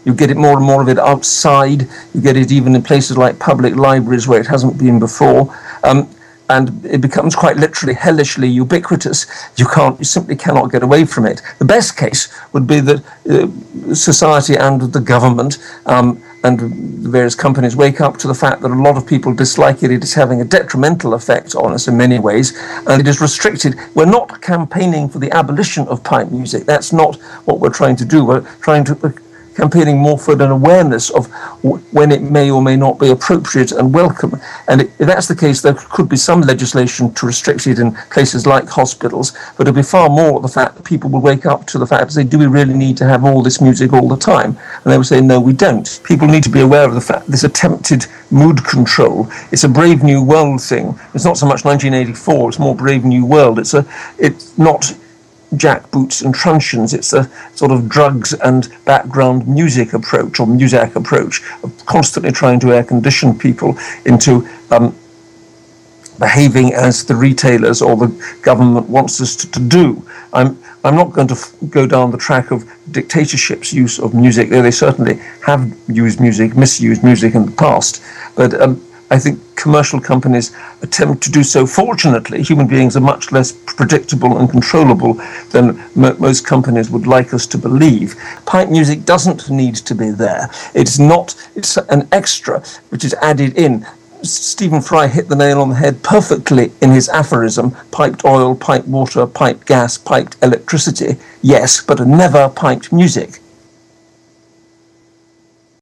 You get it more and more of it outside. You get it even in places like public libraries where it hasn't been before. And it becomes quite literally hellishly ubiquitous. You simply cannot get away from it. The best case would be that society and the government and the various companies wake up to the fact that a lot of people dislike it. It is having a detrimental effect on us in many ways, and it is restricted. We're not campaigning for the abolition of pipe music. That's not what we're trying to do. We're trying to campaigning more for an awareness of when it may or may not be appropriate and welcome. And if that's the case, there could be some legislation to restrict it in places like hospitals, but it'll be far more the fact that people will wake up to the fact and say, do we really need to have all this music all the time? And they will say, no, we don't. People need to be aware of the fact this attempted mood control, it's a Brave New World thing. It's not so much 1984, it's more Brave New World. It's not jackboots and truncheons. It's a sort of drugs and background music approach, or Muzak approach, of constantly trying to air condition people into behaving as the retailers or the government wants us to do. I'm not going to go down the track of dictatorships' use of music, though they certainly have used music, misused music in the past. But I think commercial companies attempt to do so. Fortunately, human beings are much less predictable and controllable than most companies would like us to believe. Pipe music doesn't need to be there. It's an extra which is added in. Stephen Fry hit the nail on the head perfectly in his aphorism: piped oil, piped water, piped gas, piped electricity. Yes, but never piped music.